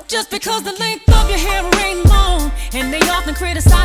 Just because the length of your hair ain't long, and they often criticize